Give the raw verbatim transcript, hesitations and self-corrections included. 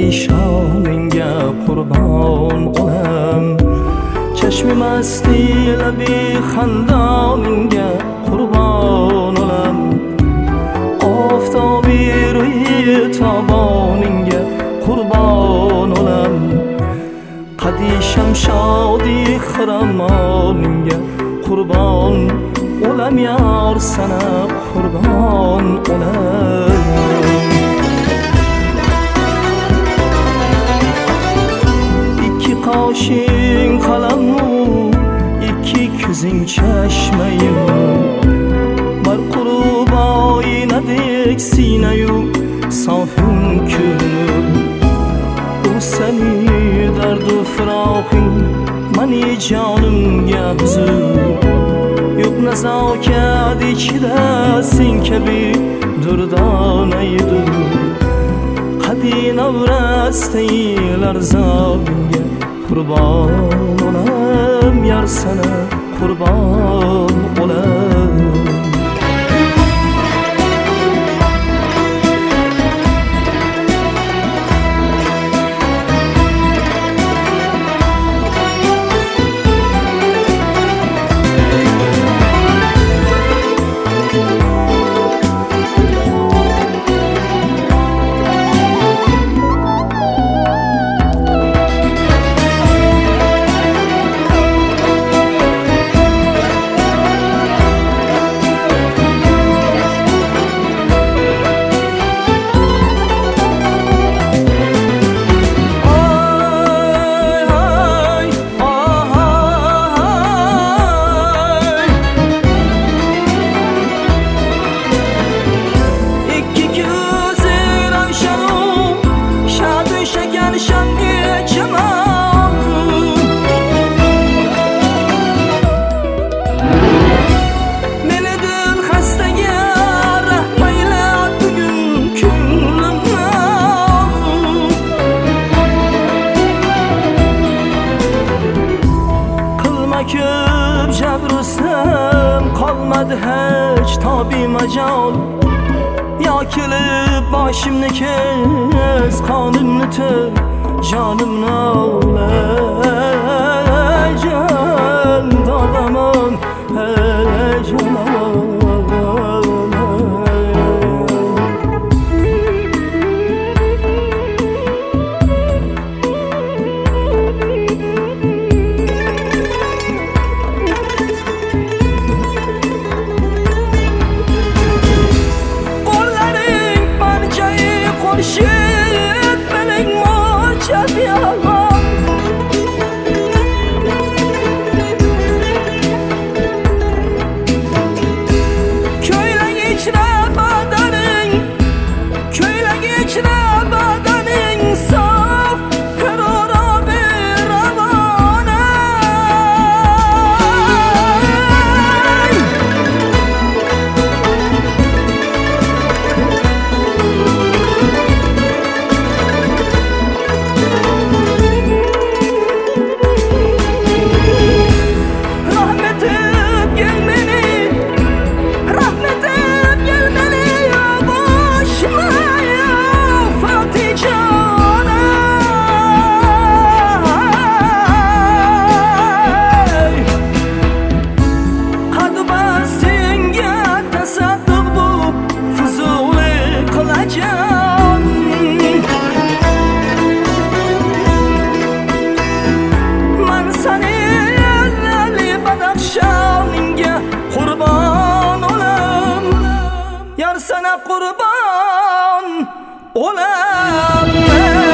پریشانingga قربان olam چشم مستی لبی خندانingga قربان olam آفتابی روی تابانingga قربان olam قدیشم شادی خرمانingga قربان olam yar sana قربان olam Kaşın kalamu, iki közün çeşmeyim Var kurup aynadik sineyu safın kürünür O seni derdu firahın mani canımga huzur Yok nezaket içide sen kebi durdanaydur Hadi navrasteyler zabinge قربان olam yar sana قربان olam Köp jabrusam qolmadi hech tobi majol yo kelib boshimni kes qonimni to'k jonimni ovlay jon dodamon hey jonamon Şehit benim moçat yalan Köyle geçre badanın Köyle geçre badanın Saf kırora bir ravana Sana kurban olam